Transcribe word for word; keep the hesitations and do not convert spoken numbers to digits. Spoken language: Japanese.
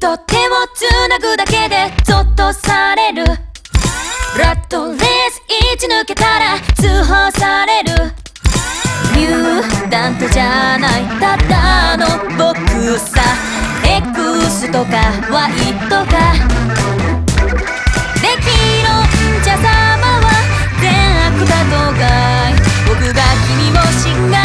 と手をつなぐだけでゾッとされる。ラットレース一抜けたら通報される。ミュータントじゃないただの僕さ。 X とか Y とかできるんじゃ様は善悪だとかい。僕が君を信頼